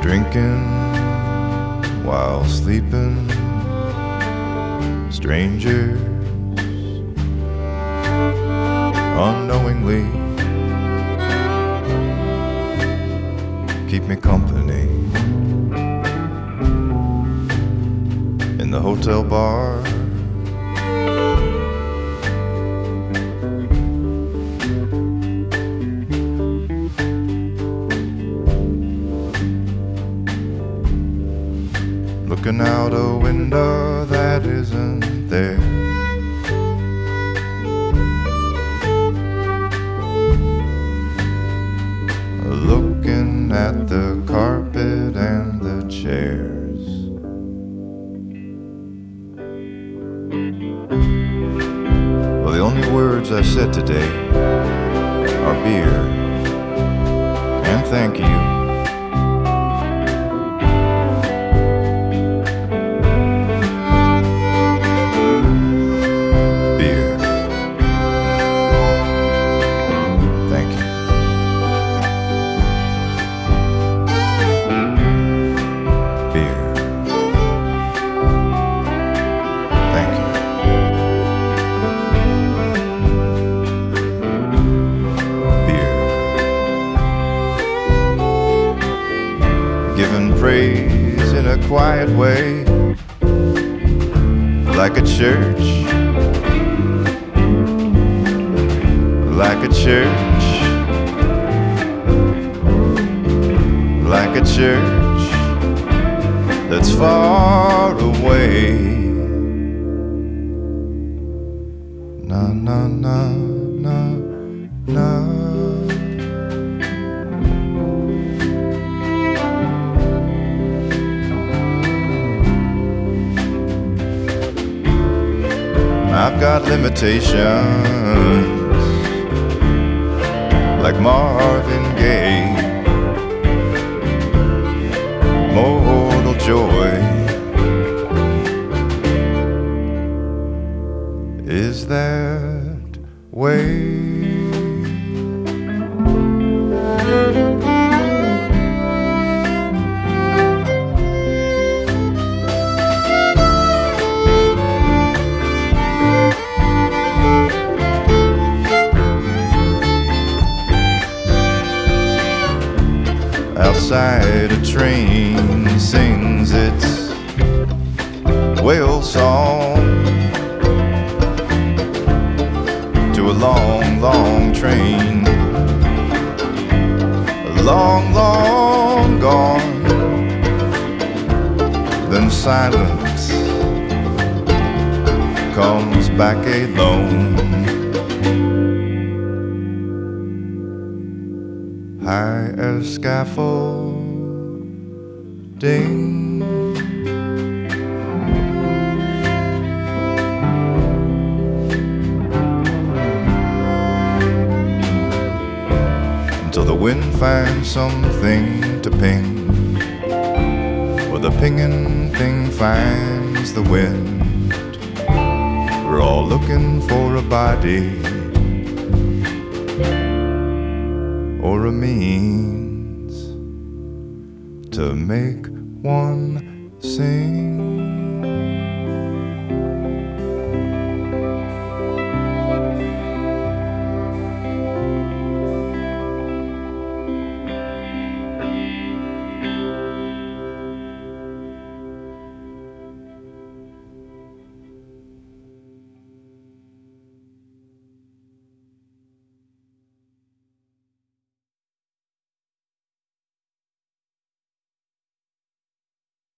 Drinking while sleeping, strangers unknowingly keep me company in the hotel bar. Looking out a window that isn't there. Looking at the carpet and the chairs. Well, the only words I said today are beer and thank you. Giving praise in a quiet way, like a church, like a church, like a church that's far away. Na na na na na. I've got limitations, like Marvin Gaye. Mortal joy is that way. Outside a train sings its whale song to a long, long train, long, long gone. Then silence comes back alone. High as scaffolding, until the wind finds something to ping, or the pinging thing finds the wind. We're all looking for a body or a means to make one sing.